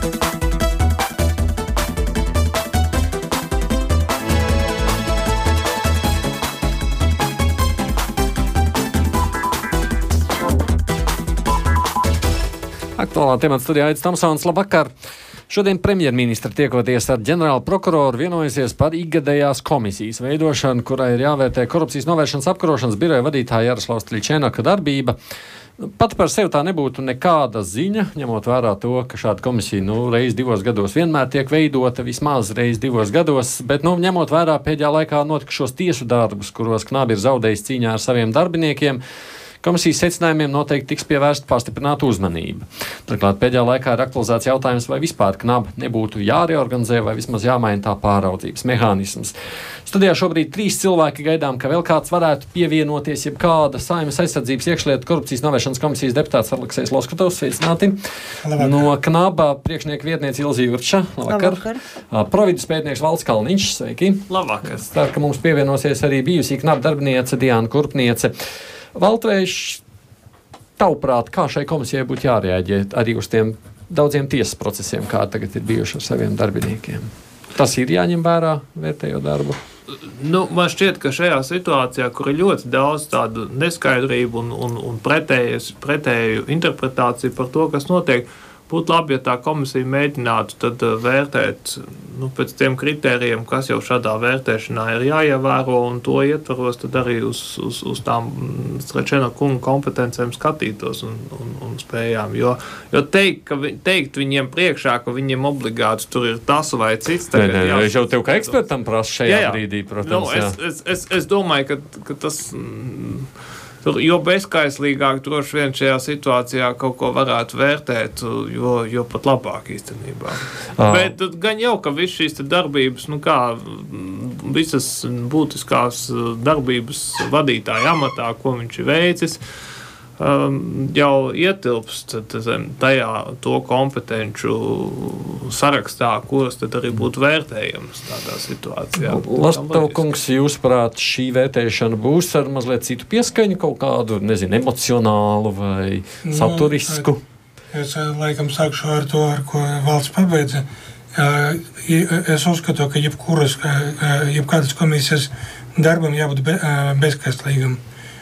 Aktuālā temata studijā Aidis Tomsons, labvakar! Šodien premjerministra tiekoties ar ģenerālu prokuroru vienojusies par ikgadējās komisijas veidošanu, kurai ir jāvērtē korupcijas novēršanas apkarošanas biroja vadītāja Jaroslavs Triļčēnaka darbība. Pat par sevi tā nebūtu nekāda ziņa, ņemot vērā to, ka šāda komisija reiz 2 gados vienmēr tiek veidota, vismaz reiz 2 gados, bet ņemot vērā pēdējā laikā notikušos tiesu darbus, kuros Knabi ir zaudējis cīņā ar saviem darbiniekiem, komisijas secinājumiem noteikti tiks pievērsta pastiprināta uzmanība. Turklāt pēdējā laikā ir aktualizēts jautājums, vai vispār Knabi nebūtu jāreorganizē vai vismaz jāmaina tā pāraudzības mehānisms. Studijā šobrīd 3 cilvēki gaidām, ka vēl kāds varētu pievienoties, jeb kāda Saeimas aizsardzības iekšlietu korupcijas novēršanas komisijas deputāts Aleksejs Loskatovs, sveicināti. Labvakar. No Knaba priekšnieka vietniece Ilze Jurča, labvakar. Providus pētnieks Valds Kalniņš, sveiki. Labvakar. Ceru, ka mums pievienosies arī bijusī Knaba darbiniece Diana Kurpniece. Valtveiš, tavuprāt, kā šai komisijai būtu jārēģē arī uz tiem daudziem tiesas procesiem, kā tagad ir bijuši ar saviem darbiniekiem? Tas ir jāņem vērā, vērtējot darbu? Man šķiet, ka šajā situācijā, kur ir ļoti daudz tādu neskaidrību un pretēju interpretāciju par to, kas notiek, būtu labi, ja tā komisija mēģinātu tad vērtēt pēc tiem kritērijiem, kas jau šādā vērtēšanā ir jāievēro, un to ietvaros tad arī uz tām Triļčēnaka kunga kompetencēm skatītos un spējām. Jo teikt viņiem priekšā, ka viņiem obligāti tur ir tas vai cits. Es jau tev kā ekspertam prasu šajā brīdī, protams. Es domāju, ka tas... Jo bezkaislīgāk droši vien šajā situācijā kaut ko varētu vērtēt, jo pat labāk īstenībā. Bet gan jau, ka viss šīs darbības, visas būtiskās darbības vadītāja amatā, ko viņš ir veicis, jau ietilpst tajā to kompetenču sarakstā, kuras tad arī būtu vērtējams tādā situācijā. Loskatov kungs, jūsuprāt, šī vērtēšana būs ar mazliet citu pieskaņu, kaut kādu, emocionālu vai saturisku? Es laikam sākšu ar to, ar ko valsts pabeidza. Es uzskatu, ka jebkādas komisijas darbam jābūt bezkaislīgam.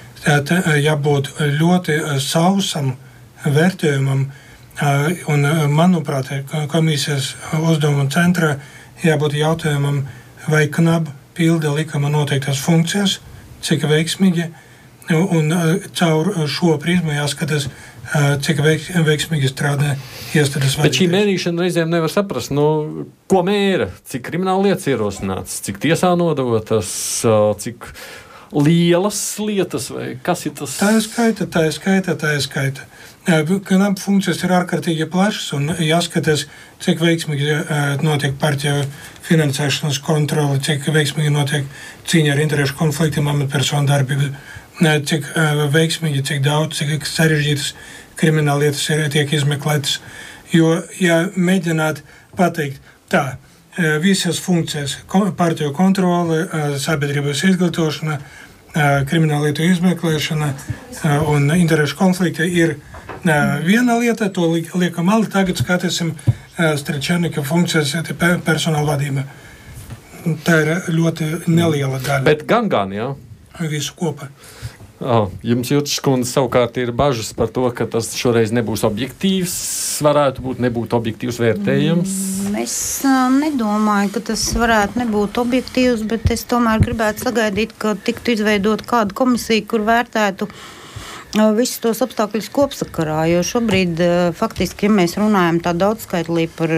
Jābūt ļoti sausam vērtējumam, un, manuprāt, komisijas uzdevuma centrā jābūt jautājumam, vai Knaba pilda likuma noteiktās funkcijas, cik veiksmīgi, un caur šo prizmu jāskatās, cik veiksmīgi strādā iestādes vadītājs. Bet šī mērīšana reizēm nevar saprast, ko mēra, cik krimināla lietas ierosināts, cik tiesā nodotas, cik lielas lietas, vai kas ir tas? Tā ir skaita. Knaba funkcijas ir ārkārtīgi plašas, un jāskatās, cik veiksmīgi notiek partiju finansēšanas kontrole, cik veiksmīgi notiek cīņa ar interešu konfliktiem, amatpersonu darbību, cik veiksmīgi, cik daudz, cik sarežģītas krimināla lietas tiek izmeklētas. Jo, ja mēģināt pateikt tā, visas funkcijas, partiju kontrole, sabiedrības izglītošana, krimināllietu izmeklēšana un interešu konflikti ir viena lieta, to liekam ali, tagad skatīsim Triļčēnaka funkcijas personāla vadība. Tā ir ļoti neliela daļa. Bet gan, jā? Visu kopā. Jums Jūtas kundze savukārt ir bažas par to, ka tas šoreiz nebūs objektīvs, varētu būt nebūt objektīvs vērtējums? Es nedomāju, ka tas varētu nebūt objektīvs, bet es tomēr gribētu sagaidīt, ka tiktu izveidot kādu komisiju, kur vērtētu visus tos apstākļus kopsakarā, jo šobrīd faktiski, ja mēs runājam tā daudzskaitlī par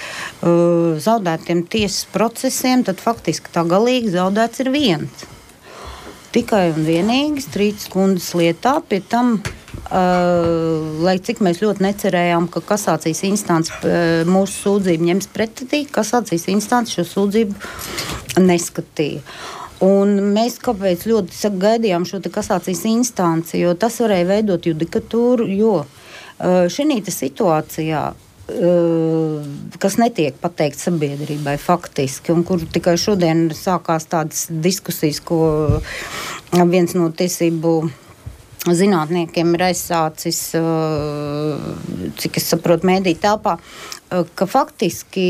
zaudētiem tiesas procesiem, tad faktiski tā galīgi zaudēts ir viens. Tikai un vienīgi Strītas kundzes lietā, pie tam, lai cik mēs ļoti necerējām, ka kasācijas instance mūsu sūdzību ņems pretī, kasācijas instance šo sūdzību neskatīja. Un mēs kāpēc ļoti gaidījām šo kasācijas instanci, jo tas varēja veidot judikatūru, jo šī situācijā, kas netiek pateikt sabiedrībai faktiski, un kur tikai šodien sākās tādas diskusijas, ko viens no tiesību zinātniekiem ir aizsācis, cik es saprotu, mēdī telpā, ka faktiski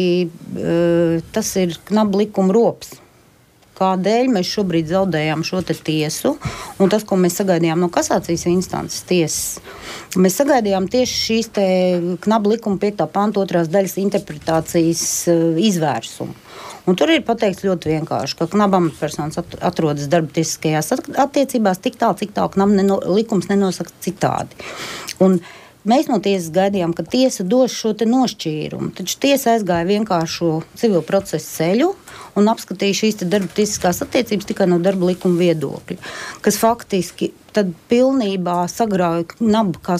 tas ir knaba likuma rops. Kādēļ mēs šobrīd zaudējām šo te tiesu, un tas, ko mēs sagaidījām no kasācijas instances tiesas, mēs sagaidījām tieši šīs te knaba likuma 5. panta 2. daļas interpretācijas izvērsumu. Un tur ir pateikts ļoti vienkārši, ka knaba amatpersonas atrodas darba tiesiskajās attiecībās tik tālu, cik tālu knaba likums nenosaka citādi. Un mēs no tiesas gaidījām, ka tiesa dos šo te nošķīrumu, taču tiesa aizgāja vienkāršo civil procesu ceļu un apskatīja šīs te darba tiesiskās attiecības tikai no darba likuma viedokļa, kas faktiski tad pilnībā sagrauja knaba kā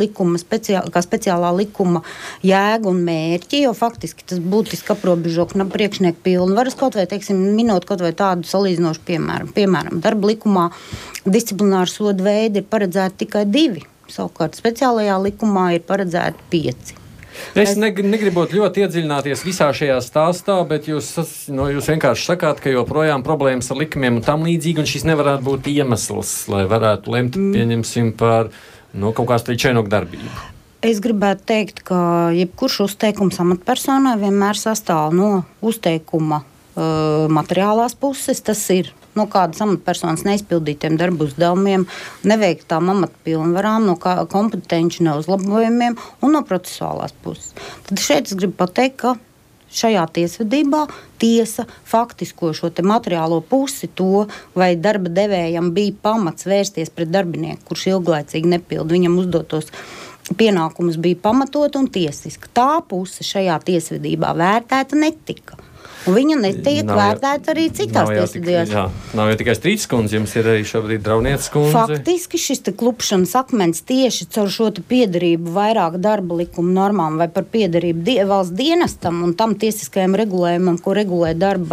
speciālā likuma jēgu un mērķi, jo faktiski tas būtiski aprobežo knaba priekšnieku pilnvaras, kaut vai, teiksim, minot kaut vai tādu salīdzinošu piemēram. Piemēram, darba likumā disciplināru sodu veidi ir paredzēti tikai 2. Savukārt speciālajā likumā ir paredzēti 5. Es negribot ļoti iedziļināties visā šajā stāstā, bet jūs vienkārši sakāt, ka joprojām problēmas ar likumiem un tam līdzīgi, un šis nevarētu būt iemesls, lai varētu lemt, pieņemsim, par kaut kā strīčainoku darbību. Es gribētu teikt, ka jebkurš uzteikums amatpersonai vienmēr sastāv no uzteikuma materiālās puses, tas ir no kādas amatpersonas neizpildītiem darba uzdevumiem, neveiktām amatpilnvarām, no kompetenci neuzlabojumiem un no procesuālās puses. Tad šeit es gribu pateikt, ka šajā tiesvedībā tiesa faktisko šo te materiālo pusi to, vai darba devējam bija pamats vērsties pret darbinieku, kurš ilglaicīgi nepilda viņam uzdotos pienākumus, bija pamatot un tiesiski. Tā puse šajā tiesvedībā vērtēta netika. Un viņa netiek vērtēta arī citās tiesvedībās. Nav jau tikai Strītas kundze, jums ir arī šobrīd Drauniecas kundze. Faktiski šis te klupšanas akmens tieši caur šo te piederību vairāk darba likuma normām vai par piederību valsts dienestam un tam tiesiskajam regulējumam, ko regulē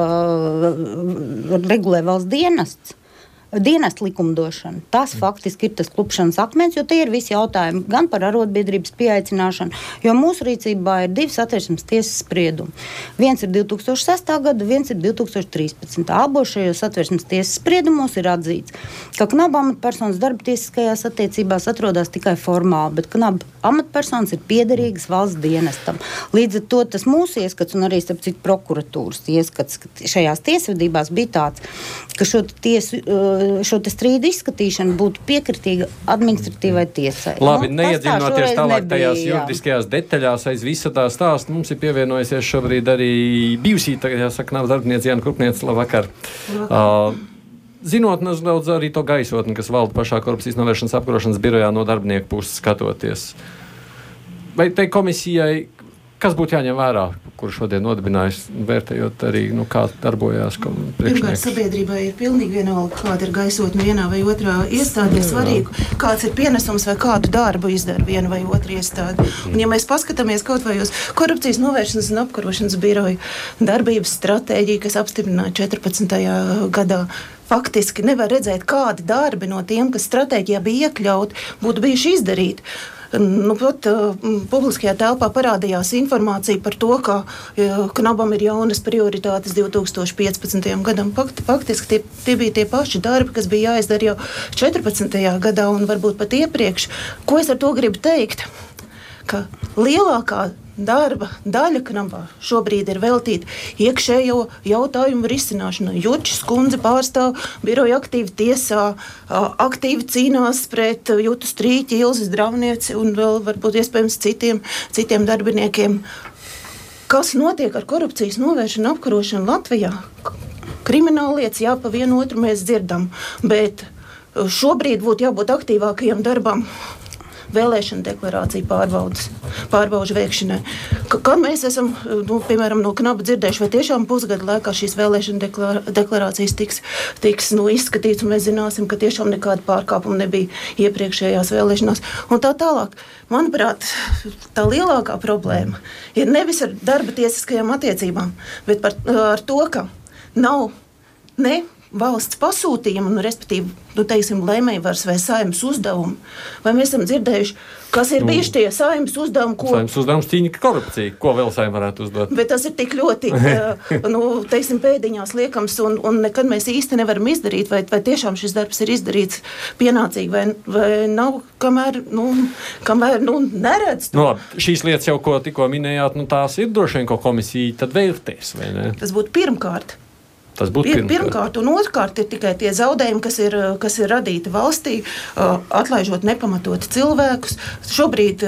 valsts dienests. Dienesta likumdošana. Tas faktiski ir tas klupšanas akmens, jo tie ir visi jautājumi gan par arotbiedrības pieaicināšanu, jo mūsu rīcībā ir 2 satversmes tiesas spriedumi. Viens ir 2006. gada, viens ir 2013. Abos šajos satversmes tiesas spriedumos ir atzīts, ka knaba amatpersonas darba tiesiskajās attiecībās atrodas tikai formāli, bet knaba amatpersonas ir piederīgas valsts dienestam. Līdz ar to tas mūsu ieskats un arī starp citu prokuratūras ieskats šajās tiesvedībās bija tāds, ka šo te strīdu izskatīšana būtu piekritīga administratīvai tiesai. Labi, neiedziļinoties tālāk tajās juridiskajās detaļās aiz visa tā stāsta, mums ir pievienojusies šobrīd arī bijusī, jāsaka, nav darbiniece Jāna Krupniece, labvakar. Zinot nedaudz arī to gaisotni, kas valda pašā korupcijas novēršanas apkarošanas birojā no darbinieku puses skatoties. Vai tai komisijai, kas būtu jāņem vērā, kur šodien nodibinājas, vērtējot arī, kā darbojās priekšnieks? Pirmkārt, sabiedrībai ir pilnīgi vienalga, kāda ir gaisotne vienā vai otrā iestādē, svarīgi, kāds ir pienesums vai kādu darbu izdara viena vai otra iestāde. Un ja mēs paskatāmies kaut vai uz korupcijas novēršanas un apkarošanas biroju darbības stratēģiju, kas apstiprināja 14. gadā, faktiski nevar redzēt, kādi darbi no tiem, kas stratēģijā bija iekļauti, būtu bijuši izdarīti. Publiskajā telpā parādījās informācija par to, ka knabam ir jaunas prioritātes 2015. gadam. Faktiski tie bija tie paši darbi, kas bija jāizdara jau 14. gadā un varbūt pat iepriekš. Ko es ar to gribu teikt? Ka lielākā darba daļa knabā šobrīd ir veltīta iekšējo jautājumu risināšanai. Jurčis kundze pārstāv biroju aktīvi tiesā, aktīvi cīnās pret Jutu Strīķi, Ilzes Draunieci un vēl varbūt iespējams citiem darbiniekiem. Kas notiek ar korupcijas novēršanu, apkarošanu Latvijā? Krimināllietas, jā, pa vienu otru mēs dzirdam, bet šobrīd būtu jābūt aktīvākajam darbam. Vēlēšana deklarācija pārbaužu veikšanai. Kad mēs esam, piemēram, no knaba dzirdējuši, vai tiešām pusgada laikā šīs vēlēšana deklarācijas tiks izskatīts, un mēs zināsim, ka tiešām nekāda pārkāpuma nebija iepriekšējās vēlēšanās. Un tā tālāk. Manuprāt, tā lielākā problēma ir nevis ar darba tiesiskajām attiecībām, bet ar to, ka nav ne valsts pasūtījumu, respektīvi, teiksim, lēmējvaras vai saimnes uzdevumu, vai mēs esam dzirdējuši, kas ir bijuši tie saimnes uzdevumi, ko... Saimnes uzdevums cīņa korupcija, ko vēl saima varētu uzdot? Bet tas ir tik ļoti, teiksim, pēdiņās liekams, un nekad mēs īsti nevaram izdarīt, vai tiešām šis darbs ir izdarīts pienācīgi, vai nav, kamēr neredz. Labi, šīs lietas jau, ko tikko minējāt, tās ir droši vien, ko komisija tad vērtēs, vai ne? Tas būtu pirmkārt. Tas būtu pirmkārt, un otrkārt ir tikai tie zaudējumi, kas ir radīti valstī, atlaižot nepamatoti cilvēkus. Šobrīd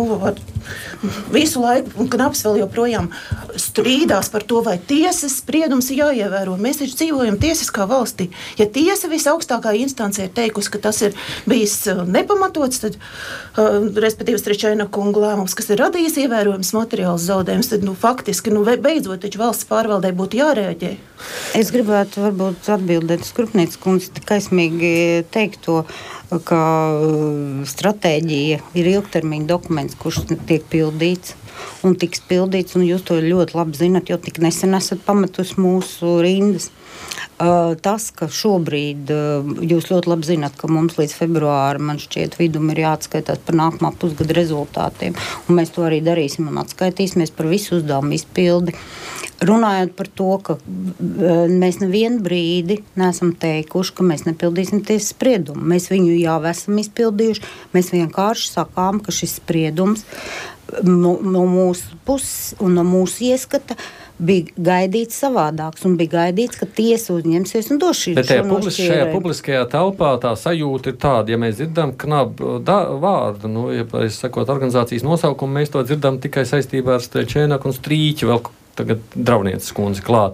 visu laiku, un Knaps vēl joprojām strīdās par to, vai tiesas spriedums ir jāievēro. Mēs taču dzīvojam tiesiskā valstī. Ja tiesa visaugstākā instancija ir teikusi, ka tas ir bijis nepamatots, tad, respektīvi, Strečēna kunga lēmums, kas ir radījis ievērojams materiāls zaudējums, tad, faktiski, beidzot, taču valsts pārvaldē būtu jārēģē. Es gribētu varbūt atbildēt uz Krupnieces kundzi tik aizmīgi teikt to, ka stratēģija ir ilgtermiņa dokuments, kurš tiek pildīts un tiks pildīts, un jūs to ļoti labi zinat, jo tik nesen esat pametus mūsu rindas. Tas, ka šobrīd jūs ļoti labi zināt, ka mums līdz februāra, man šķiet, vidum ir jāatskaitās par nākamā pusgada rezultātiem, un mēs to arī darīsim un atskaitīsimies par visu uzdevumu izpildi. Runājot par to, ka mēs nevienu brīdi neesam teikuši, ka mēs nepildīsim tiesas spriedumu. Mēs viņu jau esam izpildījuši, mēs vienkārši sakām, ka šis spriedums no mūsu puses un no mūsu ieskata bija gaidīts savādāks, un bija gaidīts, ka tiesa uzņemsies un dos šī šajā publiskajā telpā tā sajūta ir tāda, ja mēs dzirdam Knabu vārdu, ja pareizi sakot organizācijas nosaukumu, mēs to dzirdam tikai saistībā ar Strečēnaku un Strīķi, vēl tagad Drauvnieces kundzi klāt.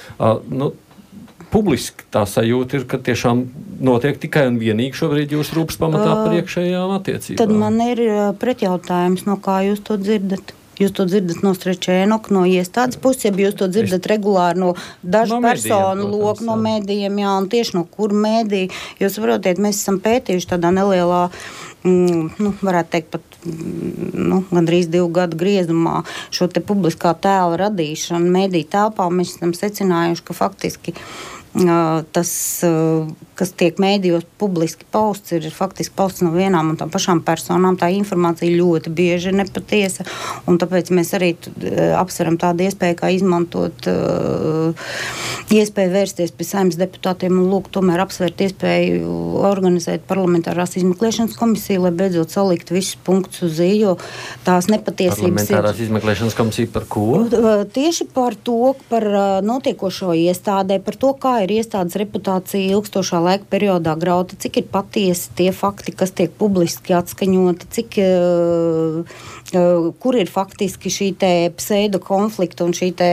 Publiski tā sajūta ir, ka tiešām notiek tikai un vienīgi šobrīd jūs rūpes pamatā par iekšējām attiecībām. Tad man ir pretjautājums, no kā jūs to dzirdat? Jūs to dzirdat no Strečēnoka, no iestādes puses, ja jūs to dzirdat regulāri no dažu personu loku, no mēdījiem, jā, un tieši no kur mēdī. Jūs saprotiet, mēs esam pētījuši tādā nelielā, varētu teikt pat, gandrīz 2 gadu griezumā šo te publiskā tēla radīšanu mēdī telpā. Mēs esam secinājuši, ka faktiski tas, kas tiek mēdījos publiski pausts, ir faktiski pausts no vienām un tām pašām personām. Tā informācija ļoti bieži ir nepatiesa, un tāpēc mēs arī apsveram tādu iespēju, kā izmantot iespēju vērsties pie Saeimas deputātiem un lūgt tomēr apsvērt iespēju organizēt parlamentārās izmeklēšanas komisiju, lai beidzot salikt visus punktus uz i, jo tās nepatiesības parlamentārās izmeklēšanas komisija par ko? Tieši par to, par notiekošo iestādē, par to, kā ir iestādes reputācija ilgstošā laika periodā grauta, cik ir patiesi tie fakti, kas tiek publiski atskaņoti, cik, kur ir faktiski šī te pseido konflikta un šī te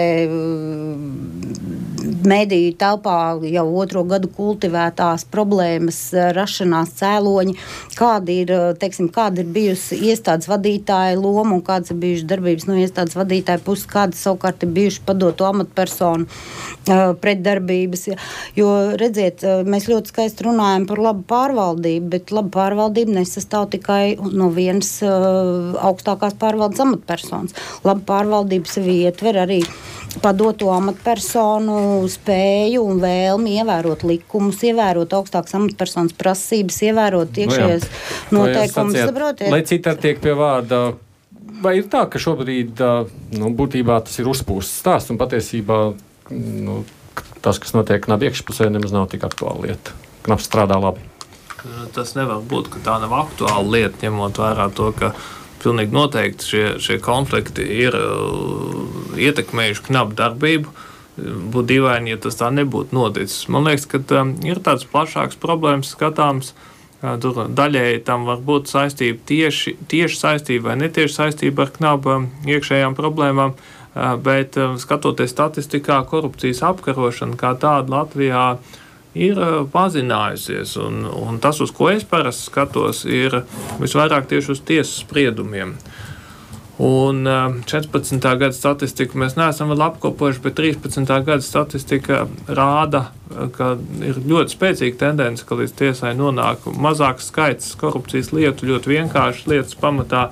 mediju telpā jau 2 gadu kultivētās problēmas rašanās cēloņi, kāda ir bijusi iestādes vadītāja loma un kādas ir bijušas darbības no iestādes vadītāja puses, kādas savukārt ir bijušas padoto amatpersonu pretdarbības. Jo, redziet, mēs ļoti skaisti runājam par labu pārvaldību, bet laba pārvaldība nesastāv tikai no vienas augstākās pārvaldes amatpersonas. Laba pārvaldība sevi ietver arī padoto amatpersonu spēju un vēlmi ievērot likumus, ievērot augstākas amatpersonas prasības, ievērot iekšējos noteikumus. Lai citā tiek pie vārda, vai ir tā, ka šobrīd būtībā tas ir uzpūsts stāsts un patiesībā tas, kas notiek Knabu iekšpusē, nemaz nav tik aktuāla lieta. Knabs strādā labi. Tas nevar būt, ka tā nav aktuāla lieta, ņemot vērā to, ka pilnīgi noteikti šie konflikti ir ietekmējuši Knabu darbību. Būtu dīvaini, ja tas tā nebūtu noticis. Man liekas, ka ir tāds plašāks problēmas skatāms. Tur daļēji tam var būt saistība tieši saistība vai netieši saistība ar Knabu iekšējām problēmām, bet skatoties statistikā, korupcijas apkarošana kā tāda Latvijā ir pazinājusies, un tas, uz ko es parasti skatos, ir visvairāk tieši uz tiesas spriedumiem. Un 14. gada statistiku mēs neesam vēl apkopojuši, bet 13. gada statistika rāda, ka ir ļoti spēcīga tendence, ka līdz tiesai nonāk mazāks skaits korupcijas lietu, ļoti vienkāršas lietas pamatā.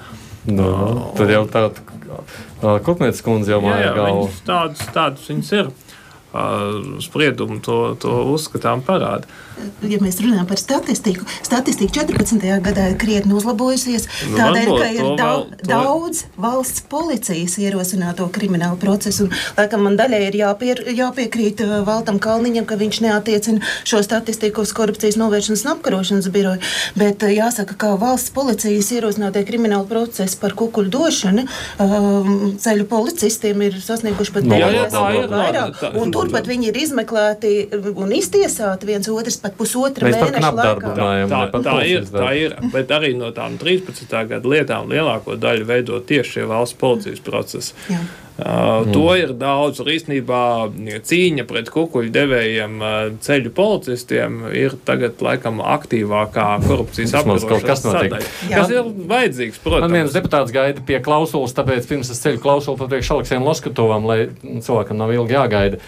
Tad jau tāda Krupnieces kundze jau māja galva. Tādas viņas ir. spriedumu to uzskatām parāda. Ja mēs runājam par statistiku 14. gadā ir krietni uzlabojusies, tādēļ, ka ir daudz valsts policijas ierosināto kriminālu procesu. Un, laikam, man daļai ir jāpiekrīt Valtam Kalniņam, ka viņš neatiecina šo statistiku uz korupcijas novēršanas un apkarošanas biroju, bet jāsaka, ka valsts policijas ierosinātie kriminālu procesi par kukuļu došanu ceļu policistiem ir sasnieguši pat vairāk. Un turpat viņi ir izmeklēti un iztiesāti viens otrs pat pusotra mēneša laikā. Tā ir, bet arī no tām 13. gada lietām lielāko daļu veido tieši šie valsts policijas procesi. To ir daudz, un īstenībā cīņa pret kukuļu devējiem ceļu policistiem ir tagad laikam aktīvākā korupcijas apkarošanas sadaļa. Kas ir vajadzīgs, protams. Man viens deputāts gaida pie klausulas, tāpēc pirms es ceļu klausulu papriekš Aleksējam Loskatovam, lai cilvēkam nav ilgi jāgaida.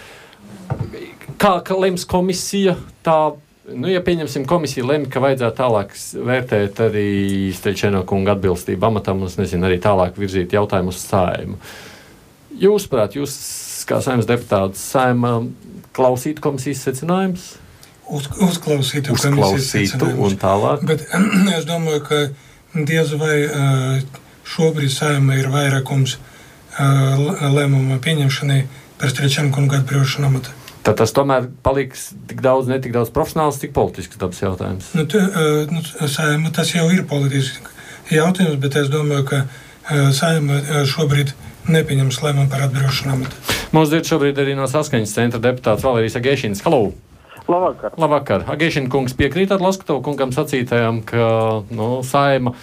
Kā lems komisija, tā, ja pieņemsim komisiju lemj, ka vajadzētu tālāk vērtēt arī Steļčēno kunga atbilstību amatam, un es nezinu, arī tālāk virzīt jautājumu uz Saeimu. Jūsuprāt, jūs kā Saeimas deputāts Saeimā klausītu komisijas secinājumus? Uzklausītu komisijas secinājumus. Un tālāk? Bet es domāju, ka diez vai šobrīd Saeimā ir vairākums lēmuma pieņemšanai par Steļčēno kunga atbrīvošanu amata. Tad tas tomēr paliks ne tik daudz profesionāls, tik politisks dabas jautājums. Saeima tas jau ir politisks jautājums, bet es domāju, ka Saeima šobrīd nepieņems lēmumu par atbrīvošanu amata. Mums dzird šobrīd arī no Saskaņas centra deputāts Valērijas Agēšins. Halo! Labvakar! Labvakar! Agēšina kungs piekrītat Loskatovu kungam sacītajam, ka Saeima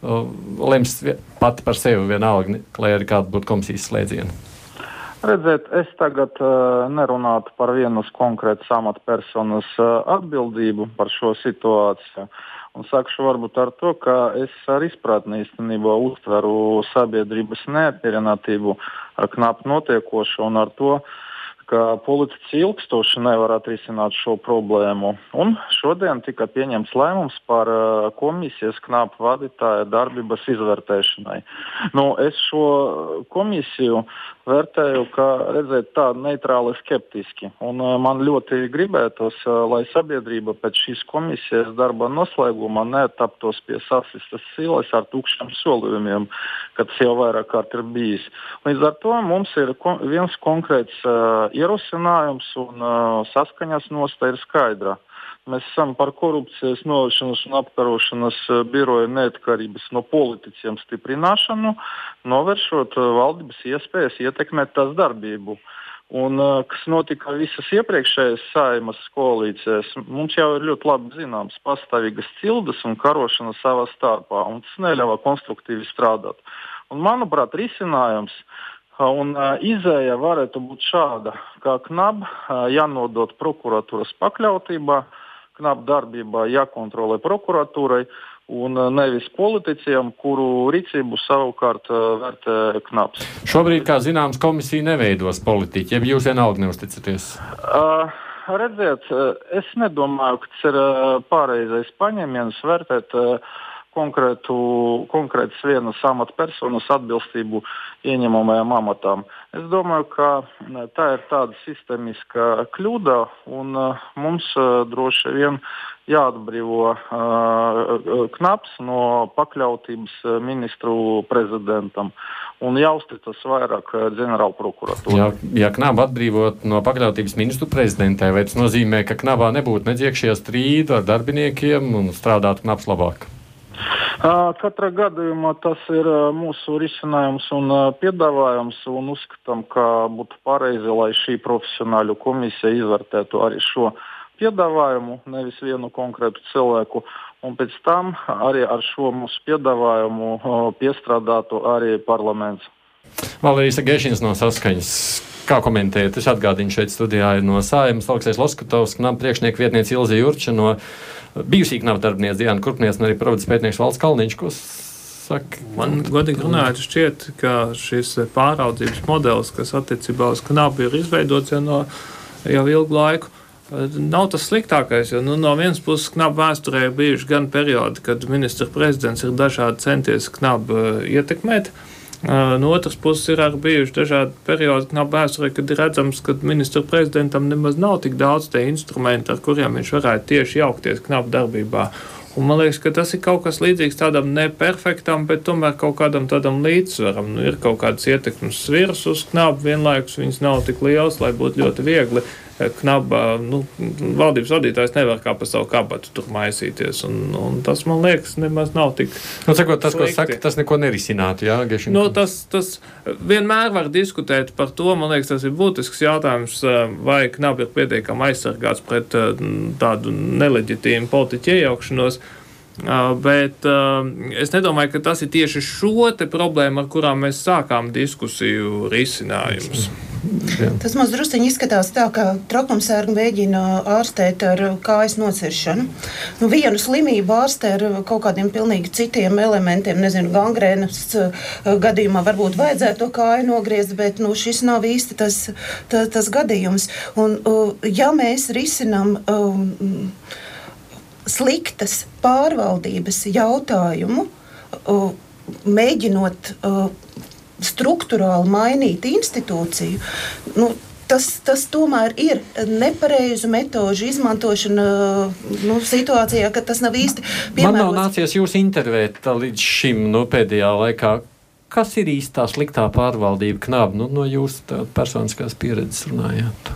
lems pati par sevi vienalga, lai arī kāda būtu komisijas slēdziena. Redziet, es tagad nerunātu par vienas konkrētas amatpersonas atbildību par šo situāciju. Un sākšu varbūt ar to, ka es ar izpratni īstenībā uztveru sabiedrības neapmierinātību ar knapi notiekošo un ar to, ka politiķi ilgstoši nevar atrisināt šo problēmu. Un šodien tika pieņemts lēmums par komisijas knapu vadītāja darbības izvērtēšanai. Es šo komisiju vērtēju, ka redzēt tā neitrāli skeptiski. Un man ļoti gribētos, lai sabiedrība pēc šīs komisijas darba noslēguma netaptos pie sasistas silas ar tukšiem solījumiem, kad tas jau vairāk kārt ir bijis. Līdz ar to mums ir viens konkrēts ierosinājums un Saskaņas nostāja ir skaidra. Mēs esam par korupcijas novēršanas un apkarošanas biroja neatkarības no politiķiem stiprināšanu, novēršot valdības iespējas ietekmēt tās darbību. Un, kas notika visas iepriekšējās Saeimas koalīcijas, mums jau ir ļoti labi zināms pastāvīgas cildes un karošana savā starpā, un tas neļāva konstruktīvi strādāt. Un, manuprāt, risinājums un izēja varētu būt šāda, kā KNAB jānodot prokuratūras pakļautībā, KNAB darbībā jākontrolē prokuratūrai un nevis politiķiem, kuru rīcību savukārt vērtē KNABs. Šobrīd, kā zināms, komisija neveidos politiķi, ja jūs vienalga neusticaties? Redziet, es nedomāju, ka tas ir pareizais paņēmiens vērtēt konkrētas vienas amatpersonas atbilstību ieņemamajām amatām. Es domāju, ka tā ir tāda sistēmiska kļūda un mums droši vien jāatbrīvo KNABs no pakļautības ministru prezidentam un jāuzticas vairāk ģenerāla prokuratūrai. Ja KNAB atbrīvot no pakļautības ministru prezidentai, vai tas nozīmē, ka KNABā nebūtu nedziekšie strīdi ar darbiniekiem un strādāt KNABs labāk? Katrā gadījumā tas ir mūsu risinājums un piedāvājums, un uzskatām, ka būtu pareizi, lai šī profesionāļu komisija izvērtētu arī šo piedāvājumu, nevis vienu konkrētu cilvēku, un pēc tam arī ar šo mūsu piedāvājumu piestrādātu arī parlaments. Valērijas Agēšins no Saskaņas. Kā komentējat? Es atgādinu, šeit studijā ir no Saeimas Aleksējs Loskatovs, KNAB priekšnieka vietniece Ilze Jurča, no bijusī KNAB darbiniece Diana Kurpniece un arī provides pētnieks Valds Kalniņš. Ko saka? Man godīgi runājot, šķiet, ka šis pāraudzības modelis, kas attiecībā uz KNAB ir izveidots jau ilgu laiku, nav tas sliktākais, jo no vienas puses KNAB vēsturē ir bijuši gan periodi, kad ministra prezidents ir dažādi centies KNAB ietekmēt. No otras puses ir arī bijuši dažādi periodi Knaba vēsturē, kad ir redzams, ka ministru prezidentam nemaz nav tik daudz tie instrumenti, ar kuriem viņš varētu tieši jaukties Knaba darbībā. Un man liekas, ka tas ir kaut kas līdzīgs tādam neperfektam, bet tomēr kaut kādam tādam līdzsvaram. Ir kaut kādas ietekmes sviras uz Knabu, vienlaikus viņas nav tik liels, lai būtu ļoti viegli. Knaba, valdības vadītājs nevar kā pa savu kabatu tur maisīties, un tas, man liekas, nemaz nav tik sakot, tas, ko saka, tas neko nerisinātu, jā, Gešina? Tas vienmēr var diskutēt par to, man liekas, tas ir būtisks jautājums, vai Knaba ir pietiekami aizsargāts pret tādu neleģitīmu politiķu iejaukšanos, bet es nedomāju, ka tas ir tieši šo te problēmu, ar kurām mēs sākām diskusiju risinājums. Tas mums drusciņi izskatās tā, ka trakumsērgu mēģina ārstēt ar kājas nociršanu. Vienu slimību ārstē ar kaut kādiem pilnīgi citiem elementiem, nezinu, gangrēnas gadījumā varbūt vajadzētu to kāju nogriezt, bet šis nav īsti tas gadījums. Un ja mēs risinām sliktas pārvaldības jautājumu, mēģinot struktūrāli mainīt institūciju, tas tomēr ir nepareizu metožu izmantošana situācijā, ka tas nav īsti piemērots. Man nav nācies jūs intervēt līdz šim pēdējā laikā. Kas ir īstā sliktā pārvaldība Knaba? No jūsu personiskās pieredzes runājāt.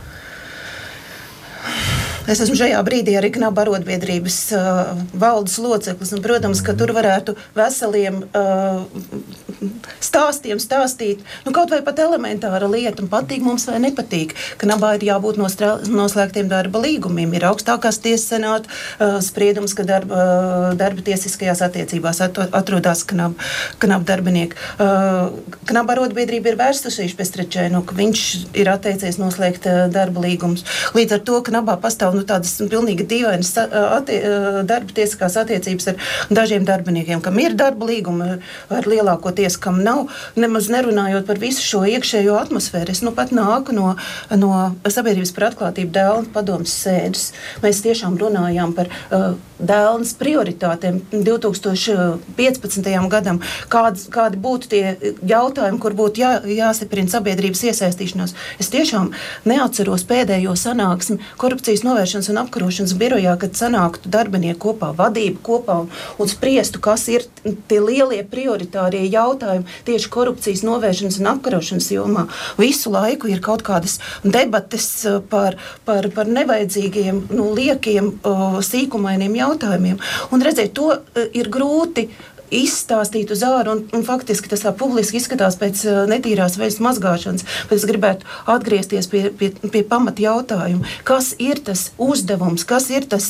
Es esmu šajā brīdī arī Knaba arotbiedrības valdes loceklis, un, protams, ka tur varētu veseliem stāstiem stāstīt, kaut vai pat elementāra lieta, un patīk mums vai nepatīk. Knabā ir jābūt noslēgtiem darba līgumiem. Ir augstākās tiesas senāta spriedums, ka darba tiesiskajās attiecībās atrodas Knaba darbinieki. Knaba arotbiedrība ir vērstusies Pestrečēnu, ka viņš ir atteicies noslēgt darba līgumus. Līdz ar to Knabā pastāv tādas pilnīgi dīvainas darba tiesiskās attiecības ar dažiem darbiniekiem, kam ir darba līguma, ar lielākoties, kam nav, nemaz nerunājot par visu šo iekšējo atmosfēru. Es pat nāku no Sabiedrības par atklātību Dēlnes padomes sēdes. Mēs tiešām runājām par Dēlnes prioritātēm 2015. gadam, kādi būtu tie jautājumi, kur būtu jāstiprina sabiedrības iesaistīšanos. Es tiešām neatceros pēdējo sanāksmi korupcijas novēršanas un apkarošanas birojā, kad sanāktu darbinieki kopā, vadība kopā un spriestu, kas ir tie lielie prioritārie jautājumi tieši korupcijas novēršanas un apkarošanas jomā. Visu laiku ir kaut kādas debates par nevajadzīgiem, liekiem, sīkumainiem jautājumiem. Un redzēt, to ir grūti izstāstīt uz āru, un faktiski tas tā publiski izskatās pēc netīrās veļas mazgāšanas, bet es gribētu atgriezties pie pamata jautājuma. Kas ir tas uzdevums, kas ir tas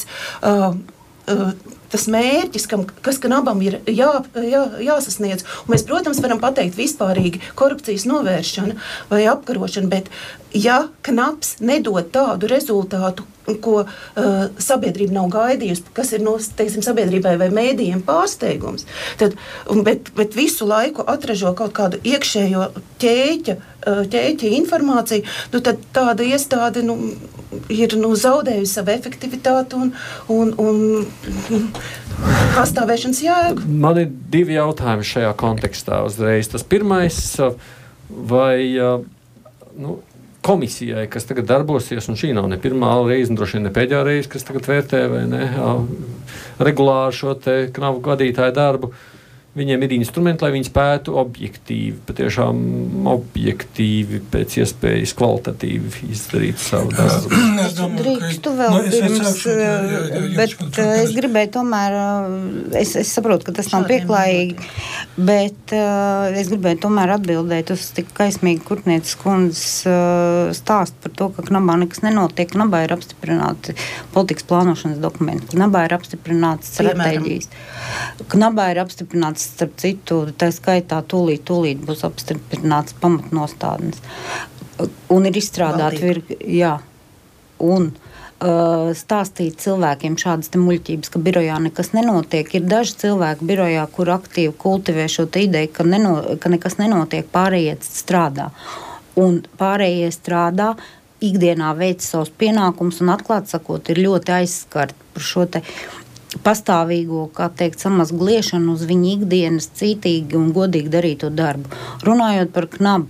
mērķis, kas Knabam ir jāsasniedz. Un mēs, protams, varam pateikt vispārīgi korupcijas novēršana vai apkarošana, bet ja Knabs nedod tādu rezultātu, ko sabiedrība nav gaidījusi, kas ir, teiksim, sabiedrībai vai mēdījiem pārsteigums, bet visu laiku atražo kaut kādu iekšējo ķēķa informāciju, tad tāda iestāde ir zaudējusi savu efektivitāti un pastāvēšanas jēgu. Man ir divi jautājumi šajā kontekstā uzreiz. Tas pirmais, vai komisijai, kas tagad darbosies, un šī nav ne pirmā reize, un droši vien ne pēdējā reize, kas tagad vērtē vai ne, regulāri šo te Knabu vadītāju darbu, viņiem ir instrumenti, lai viņi spētu objektīvi, patiešām objektīvi, pēc iespējas kvalitatīvi izdarīt savu darbu. Drīkstu vēl pirms, bet es gribēju tomēr, es saprotu, ka tas nav pieklājīgi, bet es gribēju tomēr atbildēt uz tik kaismīgi Kurtnieces kundzes stāstu par to, ka Knabā nekas nenotiek. Knabā ir apstiprināti politikas plānošanas dokumenti, Knabā ir apstiprināts stratēģijas, Knabā ir apstiprināts, starp citu, tā skaitā tūlīt būs apstiprināts pamatnostādnes. Un ir izstrādāti un stāstīt cilvēkiem šādas te muļķības, ka birojā nekas nenotiek. Ir daži cilvēki birojā, kur aktīvi kultivē šo te ideju, ka nekas nenotiek, pārējie strādā. Un pārējie strādā, ikdienā veic savus pienākumus un atklāt sakot, ir ļoti aizskarti par šo te pastāvīgo, kā teikt, samazgu liešanu uz viņu ikdienas cītīgi un godīgi darīto darbu. Runājot par knabu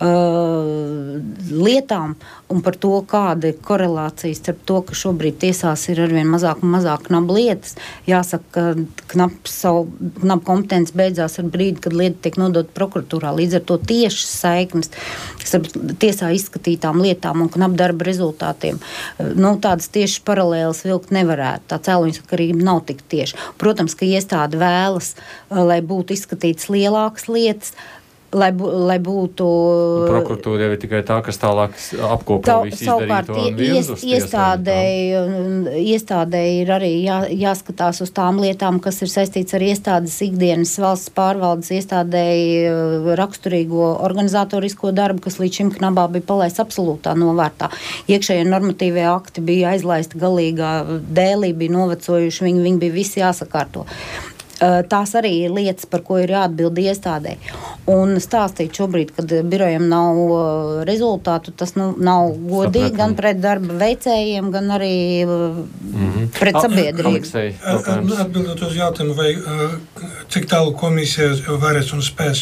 lietām un par to, kāda ir korelācija starp to, ka šobrīd tiesās ir arvien mazāk un mazāk knabu lietas. Jāsaka, ka knabu kompetence beidzās ar brīdi, kad lieta tiek nodota prokuratūrā. Līdz ar to tiešas saiknes starp tiesā izskatītām lietām un knabu darba rezultātiem. Tādas tiešas paralēlas vilkt nevarētu. Tā cēloņsakarība nav tik tieši. Protams, ka iestāde vēlas, lai būtu izskatītas lielākas lietas, lai būtu... Prokuratūra jau ir tikai tā, kas tālāk apkopo visu izdarīto un virz uz iestādei ir arī jāskatās uz tām lietām, kas ir saistīts ar iestādes ikdienas valsts pārvaldes iestādei raksturīgo organizatorisko darbu, kas līdz šim knabā bija palaists absolūtā novārtā. Iekšējie normatīvie akti bija aizlaisti galīgā dēlī, bija novecojuši, viņi bija visi jāsakārto. Tās arī ir lietas, par ko ir jāatbild iestādē. Un stāstīt šobrīd, kad birojam nav rezultātu, tas nav godīgi gan pret darba veicējiem, gan arī pret sabiedrību. Atbildot uz jautājumu, vai cik tālu komisija varēs un spēs.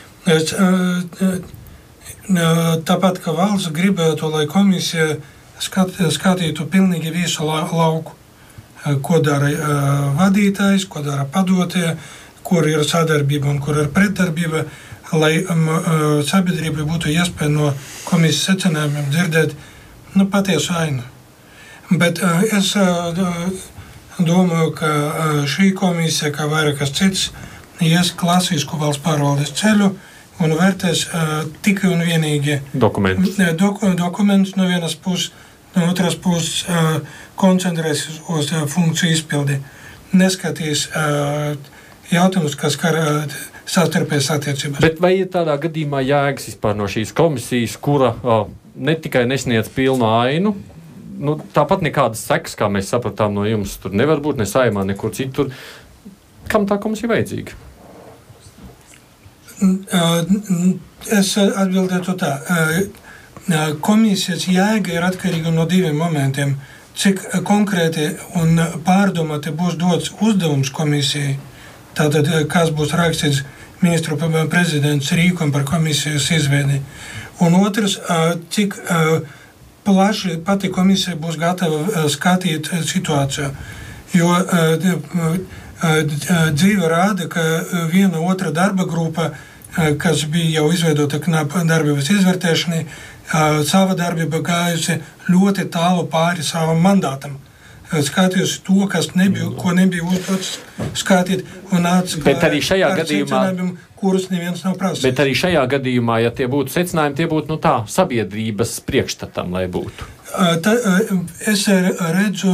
Tāpat, ka valsts gribētu, lai komisija skatītu pilnīgi visu lauku. Ko dara vadītājs, ko dara padotie, kur ir sadarbība un kur ir pretdarbība, lai sabiedrībai būtu iespēja no komisijas secinājumiem dzirdēt patiesu ainu. Bet es domāju, ka šī komisija, kā vairākas citas, ies klasisku valsts pārvaldes ceļu un vērtēs tikai un vienīgi dokumentus no vienas puses, no otras puses koncentrēs uz funkciju izpildi. Neskatīs jautājumus, kas skar savstarpējas attiecības. Bet vai ir tādā gadījumā jēgas vispār no šīs komisijas, kura ne tikai nesniedz pilnu ainu, tāpat nekādas sekas, kā mēs sapratām no jums, tur nevar būt ne Saeimā, nekur citur. Kam tā komisija vajadzīga? Es atbildētu tā. Komisijas jēga ir atkarīga no diviem momentiem. Cik konkrēti un pārdomāti būs dots uzdevums komisijai, tātad kas būs rakstīts ministru prezidents rīkojumi par komisijas izveidi. Un otrs, cik plaši pati komisija būs gatava skatīt situāciju. Jo dzīve rāda, ka viena otra darba grupa, kas bija jau izveidota knapu darbības izvērtēšanai, sava darbība gājusi ļoti tālu pāri savam mandātam. Skatījusi to, ko nebija uzdots skatīt, un arī šajā gadījumā, kurus neviens nav prasījis. Bet arī šajā gadījumā, ja tie būtu secinājumi, tie būtu sabiedrības priekšstatam, lai būtu. Es redzu,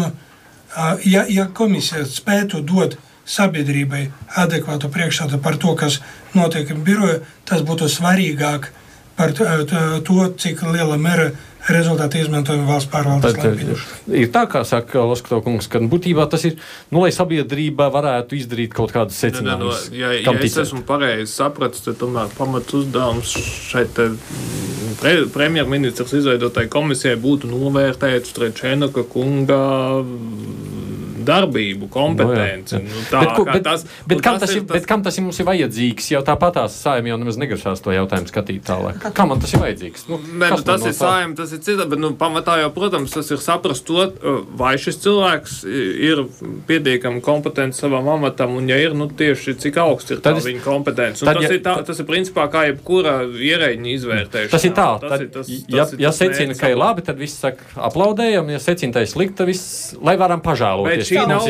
ja komisija spētu dot sabiedrībai adekvātu priekšstatu par to, kas notiek biroja, tas būtu svarīgāk par to, cik liela mērā rezultāti izmantojumi valsts pārvaldes lēmumos. Ir tā, kā saka Loskato kungs, ka būtībā tas ir, lai sabiedrība varētu izdarīt kaut kādus secinājumus. Ja es esmu pareizi sapratis, tad tomēr pamat uzdevums šeit premjerministrs izveidotai komisijai būtu novērtēt Strečenaka kunga darbību, kompetenci. Bet kam tas mums ir vajadzīgs? Jau tāpatās Saeima jau nemaz negrasās to jautājumu skatīt tālāk. Kam man tas ir vajadzīgs? Tas ir Saeima, tas ir cita, bet pamatā jau, protams, tas ir saprast to, vai šis cilvēks ir pietiekami kompetents savam amatam, un ja ir, tieši cik augsts ir tā viņa kompetence. Tas ir principā kā jebkura ierēģiņa izvērtēšana. Tas ir tā. Ja secina, ka ir labi, tad viss saka aplaudējam, ja secina, ka ir slikta, viss, lai varam pažēloties.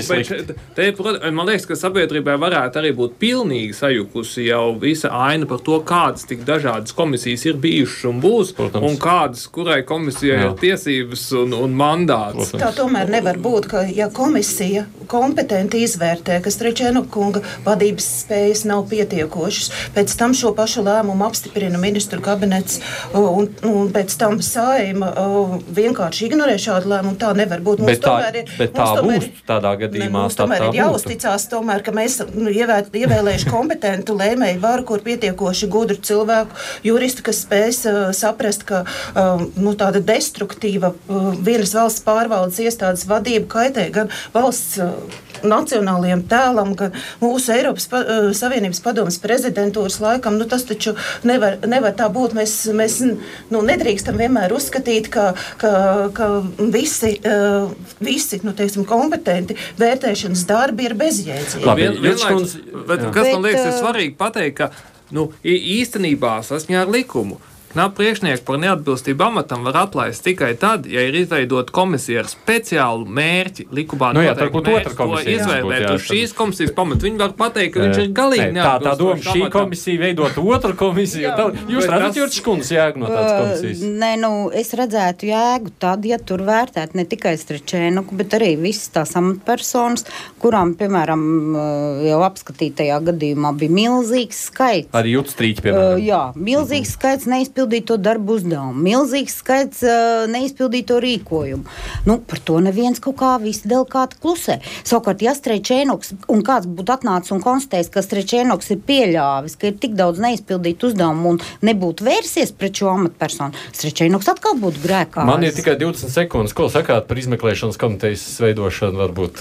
Man liekas, ka sabiedrībai varētu arī būt pilnīgi sajukusi jau visa aina par to, kādas tik dažādas komisijas ir bijušas un būs, un kādas, kurai komisijai ir tiesības un mandāts. Tā tomēr nevar būt, ka ja komisija kompetenti izvērtē, ka Strečenaka kunga vadības spējas nav pietiekošas, pēc tam šo pašu lēmumu apstiprina ministru kabinets un pēc tam Saeima vienkārši ignorē šādu lēmumu, tā nevar būt. Bet tā būs tādā gadījumā. Mums tomēr ir jāuzticās, ka mēs ievēlējuši kompetentu lēmēju varu, kur pietiekoši gudru cilvēku, juristu, kas spēs saprast, ka tāda destruktīva vienas valsts pārvaldes iestādes vadība kaitē gan valsts nacionālajiem tēlam, gan mūsu Eiropas Savienības padomes prezidentūras laikam, tas taču nevar tā būt. Mēs nedrīkstam vienmēr uzskatīt, ka visi teiksim, kompetenti vērtēšanas darbi ir bezjēdzīgi. Bet kas man liekas ir svarīgi pateikt, ka īstenībā saskaņā ar likumu priekšnieku par neatbilstību amatam var atlaist tikai tad, ja ir izveidota komisija ar speciālu mērķi, likumā noteikti mērķi to izveidēt. Uz šīs komisijas pamata viņi var pateikt, ka viņš ir galīgi neatbilstošs. Tā doma, šī komisija veidot otru komisiju. Jūs redzat, Jurčs kundze, jēgu no tādas komisijas? Nē, es redzētu jēgu tad, ja tur vērtētu ne tikai Strečēnuku, bet arī visas tās amatpersonas, kurām, piemēram, jau apskatītajā gadījumā bija milzīgs skaits. Arī Jutstrīķi, piemēram. Jā, milzīgs skaits neizpildīto darbu uzdevumu, milzīgs skaits neizpildīto rīkojumu. Par to neviens kaut kā visi delikāti klusē. Savukārt, ja Strečēnuks un kāds būtu atnācis un konstatējis, ka Strečēnuks ir pieļāvis, ka ir tik daudz neizpildītu uzdevumu un nebūtu vērsies pret šo amatpersonu, Strečēnuks atkal būtu grēkāvis. Man ir tikai 20 sekundes. Ko sakāt par izmeklēšanas komitejas veidošanu varbūt?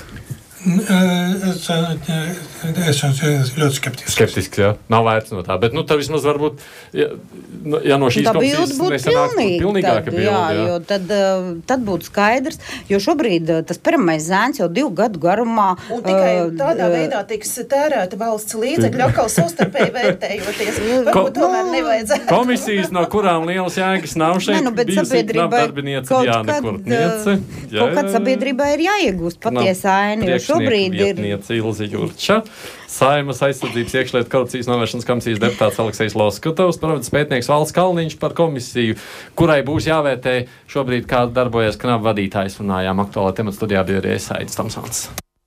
Es ļoti skeptisks. Skeptisks, jā. Nav vērts no tā. Bet, tā vismaz varbūt, ja no šīs komisijas nesanāk pilnīgāka bilde. Jā, jo tad būtu skaidrs, jo šobrīd tas pirmais zēns jau 2 gadu garumā. Un tikai tādā veidā tiks tērēta valsts līdzekļi, atkal savstarpēji vērtējoties. Varbūt tomēr nevajadzētu. Komisijas, no kurām lielas jēgas nav šeit, bijusi darbiniece Jāna Kurtniece. Kaut kad sabiedrībai ir jāiegūst patiesa aina, jo šobrīd ir Ilze Jurča, Saeimas aizsardzības iekšlietu korupcijas novēršanas komisijas deputāts Aleksejs Loskatovs, pavadas pētnieks Valds Kalniņš par komisiju, kurai būs jāvērtē šobrīd, kā darbojas KNAB vadītājs. Runājām aktuālā temata studijā bija arī Aidis Tomsons.